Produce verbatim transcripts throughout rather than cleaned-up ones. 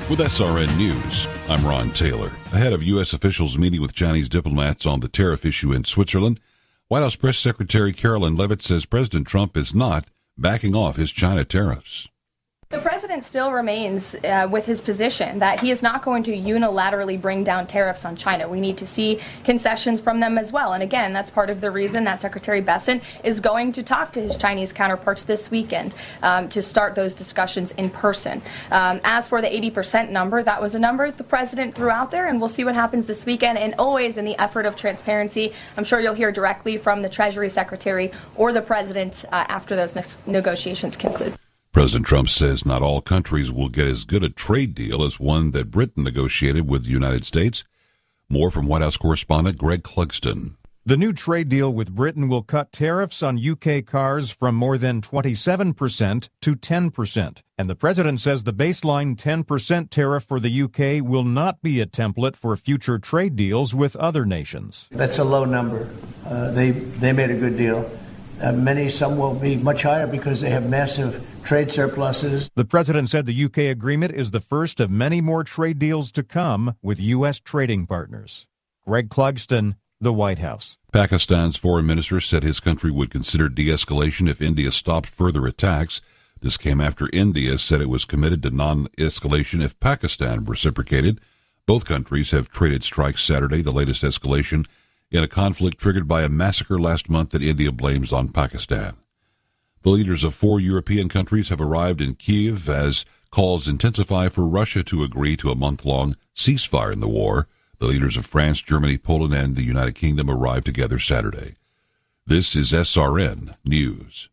With S R N News, I'm Ron Taylor. Ahead of U S officials meeting with Chinese diplomats on the tariff issue in Switzerland, White House Press Secretary Carolyn Leavitt says President Trump is not backing off his China tariffs. The president still remains uh, with his position that he is not going to unilaterally bring down tariffs on China. We need to see concessions from them as well. And again, that's part of the reason that Secretary Bessent is going to talk to his Chinese counterparts this weekend um, to start those discussions in person. Um, as for the eighty percent number, that was a number the president threw out there, and we'll see what happens this weekend. And always in the effort of transparency, I'm sure you'll hear directly from the Treasury Secretary or the president uh, after those ne- negotiations conclude. President Trump says not all countries will get as good a trade deal as one that Britain negotiated with the United States. More from White House correspondent Greg Clugston. The new trade deal with Britain will cut tariffs on U K cars from more than twenty-seven percent to ten percent. And the president says the baseline ten percent tariff for the U K will not be a template for future trade deals with other nations. That's a low number. Uh, they, they made a good deal. Uh, many, some will be much higher because they have massive trade surpluses. The president said the U K agreement is the first of many more trade deals to come with U S trading partners. Greg Clugston, the White House. Pakistan's foreign minister said his country would consider de-escalation if India stopped further attacks. This came after India said it was committed to non-escalation if Pakistan reciprocated. Both countries have traded strikes Saturday, the latest escalation in a conflict triggered by a massacre last month that India blames on Pakistan. The leaders of four European countries have arrived in Kyiv as calls intensify for Russia to agree to a month-long ceasefire in the war. The leaders of France, Germany, Poland, and the United Kingdom arrived together Saturday. This is S R N News.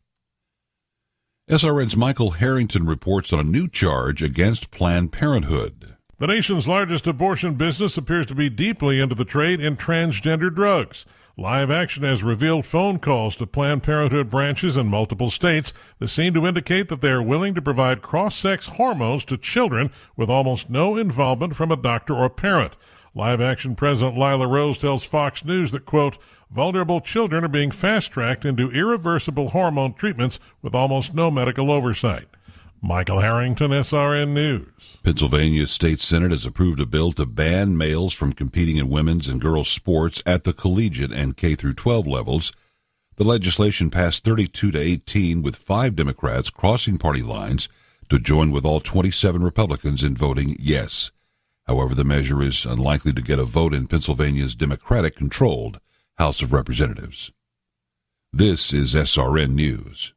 S R N's Michael Harrington reports on a new charge against Planned Parenthood. The nation's largest abortion business appears to be deeply into the trade in transgender drugs. Live Action has revealed phone calls to Planned Parenthood branches in multiple states that seem to indicate that they are willing to provide cross-sex hormones to children with almost no involvement from a doctor or parent. Live Action President Lila Rose tells Fox News that, quote, vulnerable children are being fast-tracked into irreversible hormone treatments with almost no medical oversight. Michael Harrington, S R N News. Pennsylvania State Senate has approved a bill to ban males from competing in women's and girls' sports at the collegiate and K through twelve levels. The legislation passed thirty-two to eighteen, with five Democrats crossing party lines to join with all twenty-seven Republicans in voting yes. However, the measure is unlikely to get a vote in Pennsylvania's Democratic-controlled House of Representatives. This is S R N News.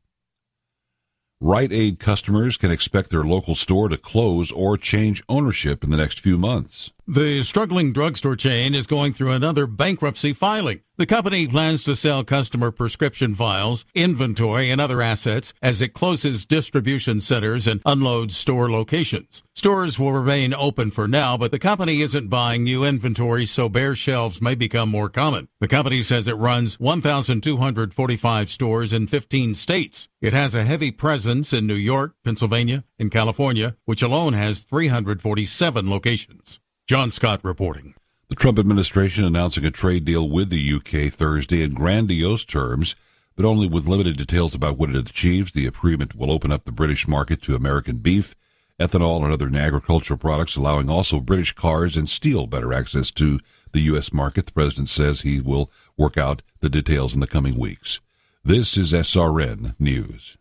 Rite Aid customers can expect their local store to close or change ownership in the next few months. The struggling drugstore chain is going through another bankruptcy filing. The company plans to sell customer prescription vials, inventory, and other assets as it closes distribution centers and unloads store locations. Stores will remain open for now, but the company isn't buying new inventory, so bare shelves may become more common. The company says it runs one thousand two hundred forty-five stores in fifteen states. It has a heavy presence in New York, Pennsylvania, and California, which alone has three hundred forty-seven locations. John Scott reporting. The Trump administration announcing a trade deal with the U K Thursday in grandiose terms, but only with limited details about what it achieves. The agreement will open up the British market to American beef, ethanol, and other agricultural products, allowing also British cars and steel better access to the U S market. The president says he will work out the details in the coming weeks. This is S R N News.